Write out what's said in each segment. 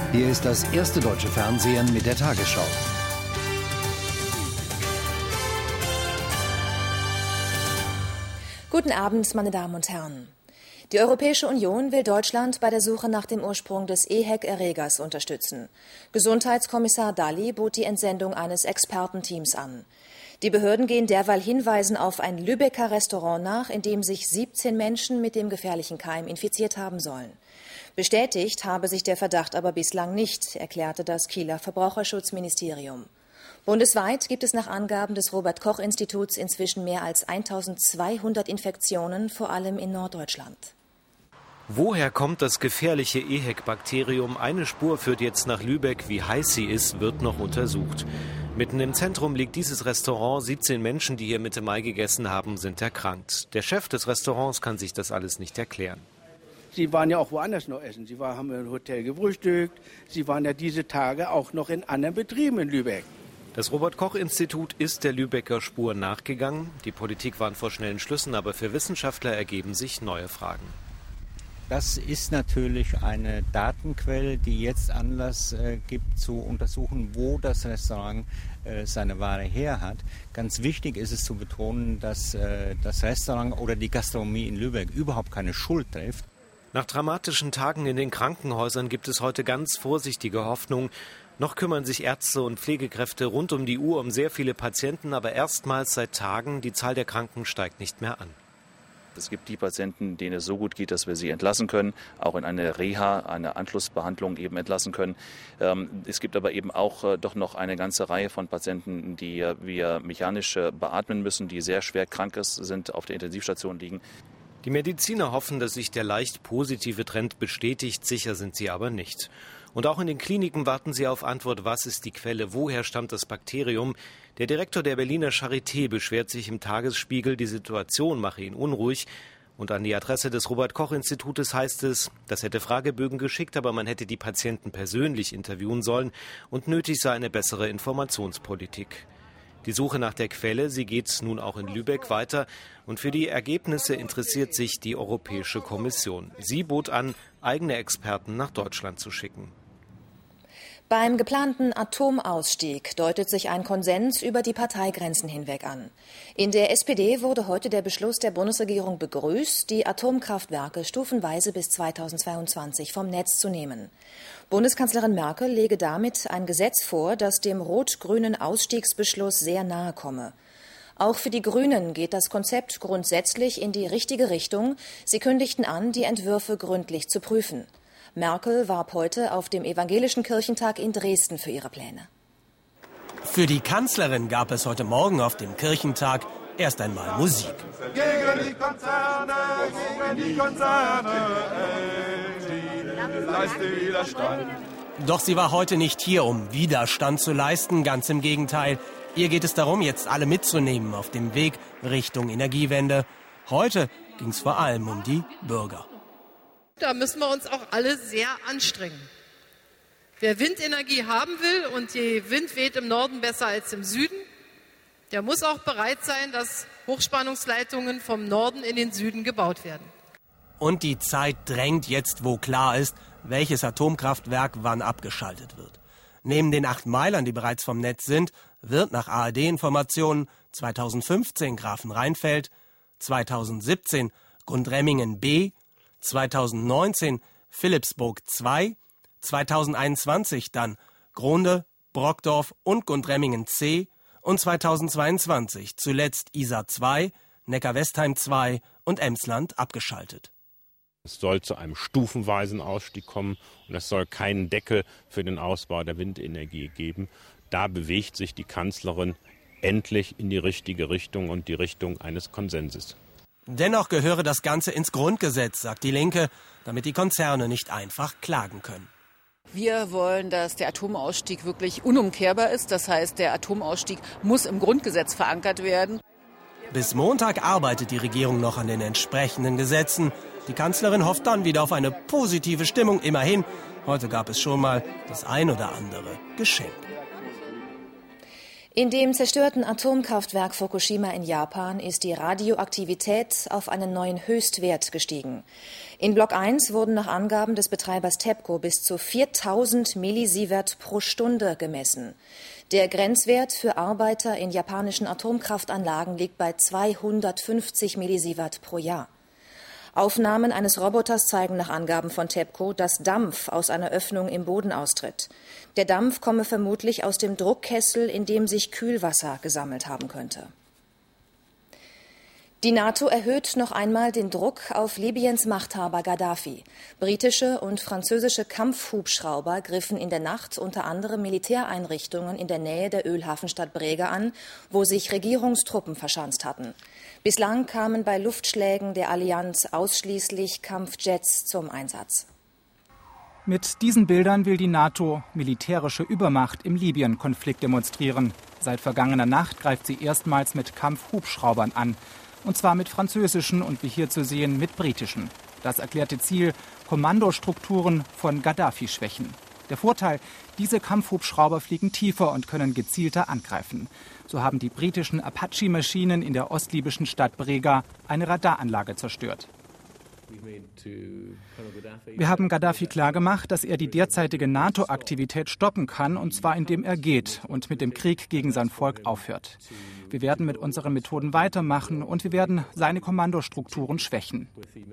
Hier ist das erste deutsche Fernsehen mit der Tagesschau. Guten Abend, meine Damen und Herren. Die Europäische Union will Deutschland bei der Suche nach dem Ursprung des EHEC-Erregers unterstützen. Gesundheitskommissar Dalli bot die Entsendung eines Expertenteams an. Die Behörden gehen derweil Hinweisen auf ein Lübecker Restaurant nach, in dem sich 17 Menschen mit dem gefährlichen Keim infiziert haben sollen. Bestätigt habe sich der Verdacht aber bislang nicht, erklärte das Kieler Verbraucherschutzministerium. Bundesweit gibt es nach Angaben des Robert-Koch-Instituts inzwischen mehr als 1200 Infektionen, vor allem in Norddeutschland. Woher kommt das gefährliche EHEC-Bakterium? Eine Spur führt jetzt nach Lübeck. Wie heiß sie ist, wird noch untersucht. Mitten im Zentrum liegt dieses Restaurant. 17 Menschen, die hier Mitte Mai gegessen haben, sind erkrankt. Der Chef des Restaurants kann sich das alles nicht erklären. Sie waren ja auch woanders noch essen. Sie haben im Hotel gefrühstückt. Sie waren ja diese Tage auch noch in anderen Betrieben in Lübeck. Das Robert-Koch-Institut ist der Lübecker Spur nachgegangen. Die Politik warnt vor schnellen Schlüssen, aber für Wissenschaftler ergeben sich neue Fragen. Das ist natürlich eine Datenquelle, die jetzt Anlass gibt zu untersuchen, wo das Restaurant seine Ware her hat. Ganz wichtig ist es zu betonen, dass das Restaurant oder die Gastronomie in Lübeck überhaupt keine Schuld trifft. Nach dramatischen Tagen in den Krankenhäusern gibt es heute ganz vorsichtige Hoffnung. Noch kümmern sich Ärzte und Pflegekräfte rund um die Uhr um sehr viele Patienten, aber erstmals seit Tagen, die Zahl der Kranken steigt nicht mehr an. Es gibt die Patienten, denen es so gut geht, dass wir sie entlassen können, auch in eine Reha, eine Anschlussbehandlung eben entlassen können. Es gibt aber eben auch doch noch eine ganze Reihe von Patienten, die wir mechanisch beatmen müssen, die sehr schwer krank sind, auf der Intensivstation liegen. Die Mediziner hoffen, dass sich der leicht positive Trend bestätigt, sicher sind sie aber nicht. Und auch in den Kliniken warten sie auf Antwort, was ist die Quelle, woher stammt das Bakterium. Der Direktor der Berliner Charité beschwert sich im Tagesspiegel, die Situation mache ihn unruhig. Und an die Adresse des Robert-Koch-Institutes heißt es, das hätte Fragebögen geschickt, aber man hätte die Patienten persönlich interviewen sollen und nötig sei eine bessere Informationspolitik. Die Suche nach der Quelle, sie geht nun auch in Lübeck weiter und für die Ergebnisse interessiert sich die Europäische Kommission. Sie bot an, eigene Experten nach Deutschland zu schicken. Beim geplanten Atomausstieg deutet sich ein Konsens über die Parteigrenzen hinweg an. In der SPD wurde heute der Beschluss der Bundesregierung begrüßt, die Atomkraftwerke stufenweise bis 2022 vom Netz zu nehmen. Bundeskanzlerin Merkel lege damit ein Gesetz vor, das dem rot-grünen Ausstiegsbeschluss sehr nahe komme. Auch für die Grünen geht das Konzept grundsätzlich in die richtige Richtung. Sie kündigten an, die Entwürfe gründlich zu prüfen. Merkel warb heute auf dem Evangelischen Kirchentag in Dresden für ihre Pläne. Für die Kanzlerin gab es heute Morgen auf dem Kirchentag erst einmal Musik. Gegen die Konzerne, leiste Widerstand. Doch sie war heute nicht hier, um Widerstand zu leisten, ganz im Gegenteil. Ihr geht es darum, jetzt alle mitzunehmen auf dem Weg Richtung Energiewende. Heute ging es vor allem um die Bürger. Da müssen wir uns auch alle sehr anstrengen. Wer Windenergie haben will und die Wind weht im Norden besser als im Süden, der muss auch bereit sein, dass Hochspannungsleitungen vom Norden in den Süden gebaut werden. Und die Zeit drängt jetzt, wo klar ist, welches Atomkraftwerk wann abgeschaltet wird. Neben den 8 Meilern, die bereits vom Netz sind, wird nach ARD-Informationen 2015 Grafenrheinfeld, 2017 Gundremmingen B, 2019 Philippsburg 2, 2021 dann Gronde, Brockdorf und Gundremmingen C und 2022 zuletzt Isar 2, Neckar-Westheim 2 und Emsland abgeschaltet. Es soll zu einem stufenweisen Ausstieg kommen und es soll keinen Deckel für den Ausbau der Windenergie geben. Da bewegt sich die Kanzlerin endlich in die richtige Richtung und die Richtung eines Konsenses. Dennoch gehöre das Ganze ins Grundgesetz, sagt die Linke, damit die Konzerne nicht einfach klagen können. Wir wollen, dass der Atomausstieg wirklich unumkehrbar ist. Das heißt, der Atomausstieg muss im Grundgesetz verankert werden. Bis Montag arbeitet die Regierung noch an den entsprechenden Gesetzen. Die Kanzlerin hofft dann wieder auf eine positive Stimmung. Immerhin, heute gab es schon mal das ein oder andere Geschenk. In dem zerstörten Atomkraftwerk Fukushima in Japan ist die Radioaktivität auf einen neuen Höchstwert gestiegen. In Block 1 wurden nach Angaben des Betreibers TEPCO bis zu 4000 Millisievert pro Stunde gemessen. Der Grenzwert für Arbeiter in japanischen Atomkraftanlagen liegt bei 250 Millisievert pro Jahr. Aufnahmen eines Roboters zeigen nach Angaben von TEPCO, dass Dampf aus einer Öffnung im Boden austritt. Der Dampf komme vermutlich aus dem Druckkessel, in dem sich Kühlwasser gesammelt haben könnte. Die NATO erhöht noch einmal den Druck auf Libyens Machthaber Gaddafi. Britische und französische Kampfhubschrauber griffen in der Nacht unter anderem Militäreinrichtungen in der Nähe der Ölhafenstadt Brega an, wo sich Regierungstruppen verschanzt hatten. Bislang kamen bei Luftschlägen der Allianz ausschließlich Kampfjets zum Einsatz. Mit diesen Bildern will die NATO militärische Übermacht im Libyen-Konflikt demonstrieren. Seit vergangener Nacht greift sie erstmals mit Kampfhubschraubern an. Und zwar mit französischen und wie hier zu sehen mit britischen. Das erklärte Ziel: Kommandostrukturen von Gaddafi schwächen. Der Vorteil: diese Kampfhubschrauber fliegen tiefer und können gezielter angreifen. So haben die britischen Apache-Maschinen in der ostlibyschen Stadt Brega eine Radaranlage zerstört. Wir haben Gaddafi klargemacht, dass er die derzeitige NATO-Aktivität stoppen kann, und zwar indem er geht und mit dem Krieg gegen sein Volk aufhört. Wir werden mit unseren Methoden weitermachen und wir werden seine Kommandostrukturen schwächen.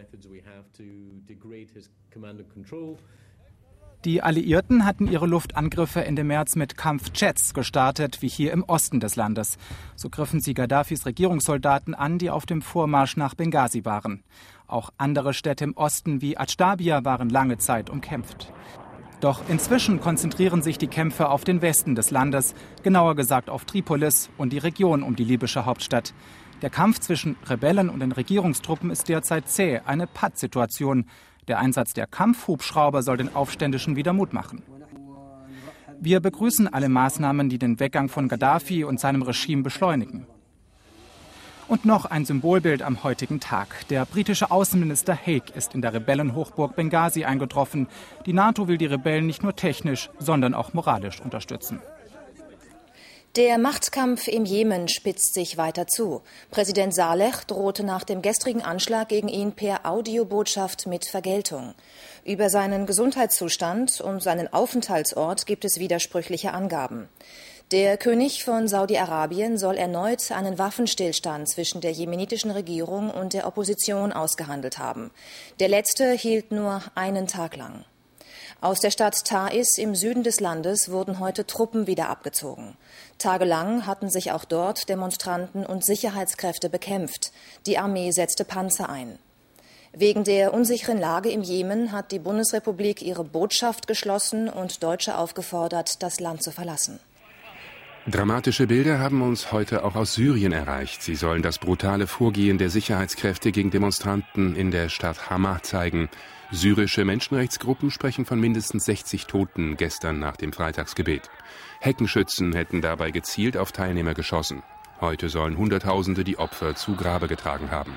Die Alliierten hatten ihre Luftangriffe Ende März mit Kampfjets gestartet, wie hier im Osten des Landes. So griffen sie Gaddafis Regierungssoldaten an, die auf dem Vormarsch nach Benghazi waren. Auch andere Städte im Osten wie Adjtabia waren lange Zeit umkämpft. Doch inzwischen konzentrieren sich die Kämpfe auf den Westen des Landes, genauer gesagt auf Tripolis und die Region um die libysche Hauptstadt. Der Kampf zwischen Rebellen und den Regierungstruppen ist derzeit zäh, eine Pattsituation. Der Einsatz der Kampfhubschrauber soll den Aufständischen wieder Mut machen. Wir begrüßen alle Maßnahmen, die den Weggang von Gaddafi und seinem Regime beschleunigen. Und noch ein Symbolbild am heutigen Tag. Der britische Außenminister Haig ist in der Rebellenhochburg Benghazi eingetroffen. Die NATO will die Rebellen nicht nur technisch, sondern auch moralisch unterstützen. Der Machtkampf im Jemen spitzt sich weiter zu. Präsident Saleh drohte nach dem gestrigen Anschlag gegen ihn per Audiobotschaft mit Vergeltung. Über seinen Gesundheitszustand und seinen Aufenthaltsort gibt es widersprüchliche Angaben. Der König von Saudi-Arabien soll erneut einen Waffenstillstand zwischen der jemenitischen Regierung und der Opposition ausgehandelt haben. Der letzte hielt nur einen Tag lang. Aus der Stadt Taiz im Süden des Landes wurden heute Truppen wieder abgezogen. Tagelang hatten sich auch dort Demonstranten und Sicherheitskräfte bekämpft. Die Armee setzte Panzer ein. Wegen der unsicheren Lage im Jemen hat die Bundesrepublik ihre Botschaft geschlossen und Deutsche aufgefordert, das Land zu verlassen. Dramatische Bilder haben uns heute auch aus Syrien erreicht. Sie sollen das brutale Vorgehen der Sicherheitskräfte gegen Demonstranten in der Stadt Hama zeigen. Syrische Menschenrechtsgruppen sprechen von mindestens 60 Toten gestern nach dem Freitagsgebet. Heckenschützen hätten dabei gezielt auf Teilnehmer geschossen. Heute sollen Hunderttausende die Opfer zu Grabe getragen haben.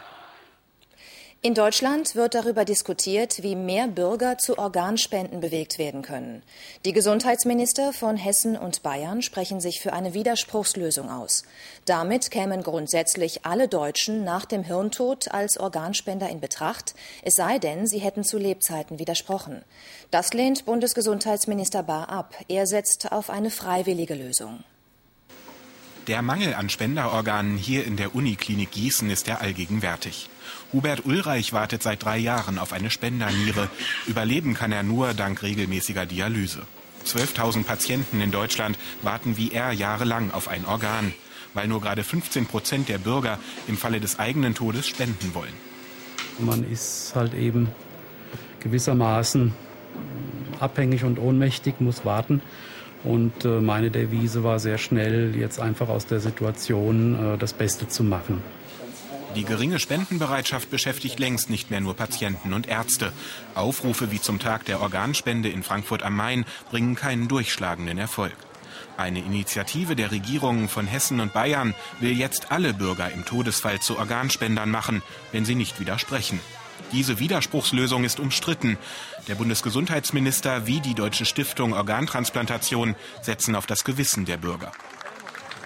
In Deutschland wird darüber diskutiert, wie mehr Bürger zu Organspenden bewegt werden können. Die Gesundheitsminister von Hessen und Bayern sprechen sich für eine Widerspruchslösung aus. Damit kämen grundsätzlich alle Deutschen nach dem Hirntod als Organspender in Betracht, es sei denn, sie hätten zu Lebzeiten widersprochen. Das lehnt Bundesgesundheitsminister Bahr ab. Er setzt auf eine freiwillige Lösung. Der Mangel an Spenderorganen hier in der Uniklinik Gießen ist ja allgegenwärtig. Hubert Ulreich wartet seit 3 Jahren auf eine Spenderniere. Überleben kann er nur dank regelmäßiger Dialyse. 12.000 Patienten in Deutschland warten wie er jahrelang auf ein Organ, weil nur gerade 15% der Bürger im Falle des eigenen Todes spenden wollen. Man ist halt eben gewissermaßen abhängig und ohnmächtig, muss warten. Und meine Devise war sehr schnell, jetzt einfach aus der Situation das Beste zu machen. Die geringe Spendenbereitschaft beschäftigt längst nicht mehr nur Patienten und Ärzte. Aufrufe wie zum Tag der Organspende in Frankfurt am Main bringen keinen durchschlagenden Erfolg. Eine Initiative der Regierungen von Hessen und Bayern will jetzt alle Bürger im Todesfall zu Organspendern machen, wenn sie nicht widersprechen. Diese Widerspruchslösung ist umstritten. Der Bundesgesundheitsminister wie die Deutsche Stiftung Organtransplantation setzen auf das Gewissen der Bürger.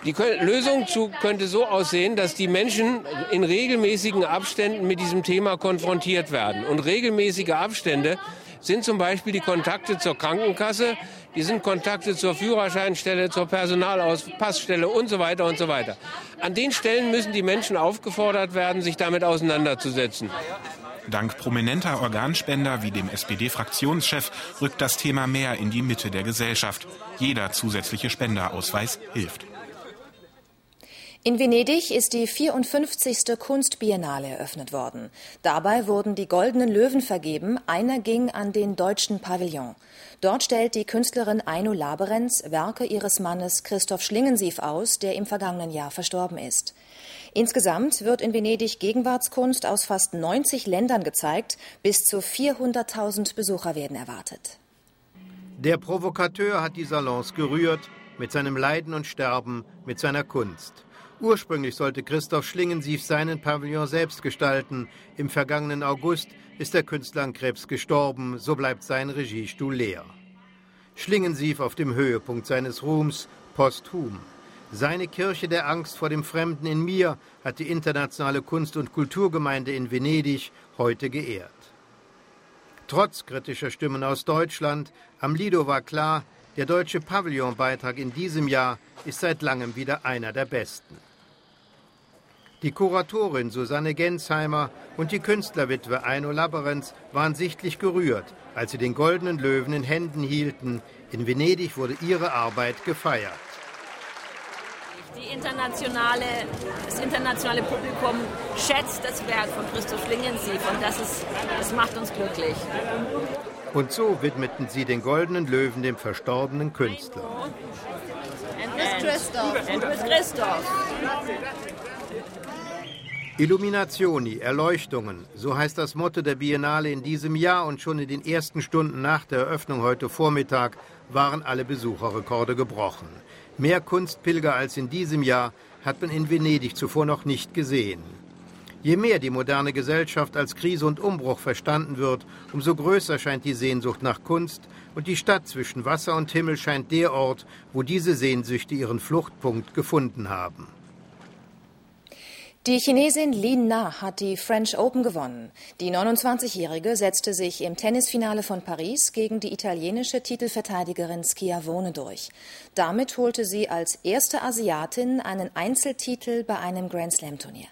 Die Lösung könnte so aussehen, dass die Menschen in regelmäßigen Abständen mit diesem Thema konfrontiert werden. Und regelmäßige Abstände sind zum Beispiel die Kontakte zur Krankenkasse, die sind Kontakte zur Führerscheinstelle, zur Personalauspassstelle und so weiter und so weiter. An den Stellen müssen die Menschen aufgefordert werden, sich damit auseinanderzusetzen. Dank prominenter Organspender wie dem SPD-Fraktionschef rückt das Thema mehr in die Mitte der Gesellschaft. Jeder zusätzliche Spenderausweis hilft. In Venedig ist die 54. Kunstbiennale eröffnet worden. Dabei wurden die Goldenen Löwen vergeben. Einer ging an den deutschen Pavillon. Dort stellt die Künstlerin Aino Laberenz Werke ihres Mannes Christoph Schlingensief aus, der im vergangenen Jahr verstorben ist. Insgesamt wird in Venedig Gegenwartskunst aus fast 90 Ländern gezeigt. Bis zu 400.000 Besucher werden erwartet. Der Provokateur hat die Salons gerührt, mit seinem Leiden und Sterben, mit seiner Kunst. Ursprünglich sollte Christoph Schlingensief seinen Pavillon selbst gestalten. Im vergangenen August ist der Künstler an Krebs gestorben, so bleibt sein Regiestuhl leer. Schlingensief auf dem Höhepunkt seines Ruhms, posthum. Seine Kirche der Angst vor dem Fremden in mir hat die internationale Kunst- und Kulturgemeinde in Venedig heute geehrt. Trotz kritischer Stimmen aus Deutschland, am Lido war klar, der deutsche Pavillonbeitrag in diesem Jahr ist seit langem wieder einer der besten. Die Kuratorin Susanne Gensheimer und die Künstlerwitwe Aino Laberenz waren sichtlich gerührt, als sie den Goldenen Löwen in Händen hielten. In Venedig wurde ihre Arbeit gefeiert. Das internationale Publikum schätzt das Werk von Christoph Schlingensief und das macht uns glücklich. Und so widmeten sie den Goldenen Löwen dem verstorbenen Künstler. And with Christoph. Illuminazioni, Erleuchtungen, so heißt das Motto der Biennale in diesem Jahr, und schon in den ersten Stunden nach der Eröffnung heute Vormittag waren alle Besucherrekorde gebrochen. Mehr Kunstpilger als in diesem Jahr hat man in Venedig zuvor noch nicht gesehen. Je mehr die moderne Gesellschaft als Krise und Umbruch verstanden wird, umso größer scheint die Sehnsucht nach Kunst, und die Stadt zwischen Wasser und Himmel scheint der Ort, wo diese Sehnsüchte ihren Fluchtpunkt gefunden haben. Die Chinesin Lin Na hat die French Open gewonnen. Die 29-Jährige setzte sich im Tennisfinale von Paris gegen die italienische Titelverteidigerin Schiavone durch. Damit holte sie als erste Asiatin einen Einzeltitel bei einem Grand-Slam-Turnier.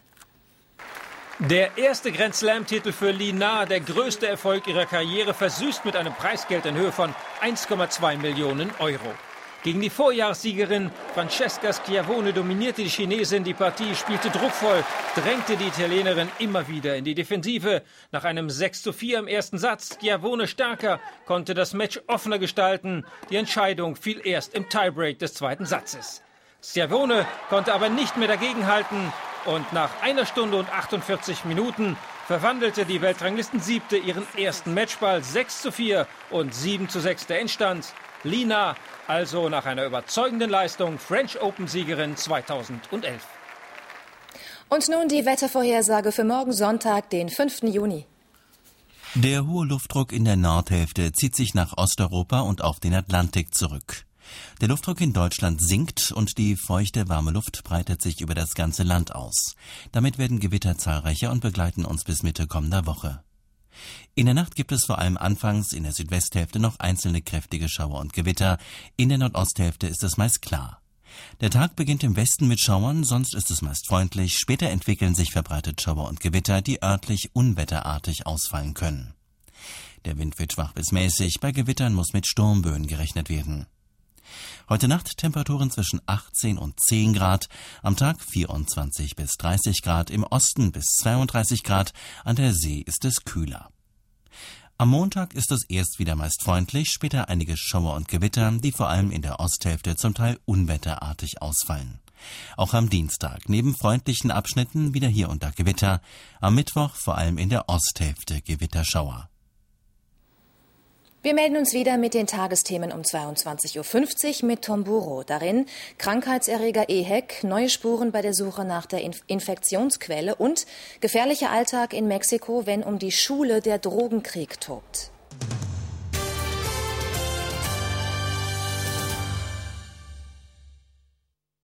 Der erste Grand-Slam-Titel für Lin Na, der größte Erfolg ihrer Karriere, versüßt mit einem Preisgeld in Höhe von 1,2 Millionen Euro. Gegen die Vorjahressiegerin Francesca Schiavone dominierte die Chinesin die Partie, spielte druckvoll, drängte die Italienerin immer wieder in die Defensive. Nach einem 6:4 im ersten Satz, Schiavone stärker, konnte das Match offener gestalten. Die Entscheidung fiel erst im Tiebreak des zweiten Satzes. Schiavone konnte aber nicht mehr dagegenhalten und nach 1 Stunde und 48 Minuten verwandelte die Weltranglisten-Siebte ihren ersten Matchball. 6:4 und 7:6 der Endstand. Lin Na also nach einer überzeugenden Leistung French Open-Siegerin 2011. Und nun die Wettervorhersage für morgen Sonntag, den 5. Juni. Der hohe Luftdruck in der Nordhälfte zieht sich nach Osteuropa und auf den Atlantik zurück. Der Luftdruck in Deutschland sinkt und die feuchte, warme Luft breitet sich über das ganze Land aus. Damit werden Gewitter zahlreicher und begleiten uns bis Mitte kommender Woche. In der Nacht gibt es vor allem anfangs in der Südwesthälfte noch einzelne kräftige Schauer und Gewitter. In der Nordosthälfte ist es meist klar. Der Tag beginnt im Westen mit Schauern, sonst ist es meist freundlich. Später entwickeln sich verbreitet Schauer und Gewitter, die örtlich unwetterartig ausfallen können. Der Wind wird schwach bis mäßig, bei Gewittern muss mit Sturmböen gerechnet werden. Heute Nacht Temperaturen zwischen 18 und 10 Grad, am Tag 24 bis 30 Grad, im Osten bis 32 Grad, an der See ist es kühler. Am Montag ist es erst wieder meist freundlich, später einige Schauer und Gewitter, die vor allem in der Osthälfte zum Teil unwetterartig ausfallen. Auch am Dienstag neben freundlichen Abschnitten wieder hier und da Gewitter, am Mittwoch vor allem in der Osthälfte Gewitterschauer. Wir melden uns wieder mit den Tagesthemen um 22:50 Uhr mit Tom Buro. Darin Krankheitserreger EHEC, neue Spuren bei der Suche nach der Infektionsquelle und gefährlicher Alltag in Mexiko, wenn um die Schule der Drogenkrieg tobt.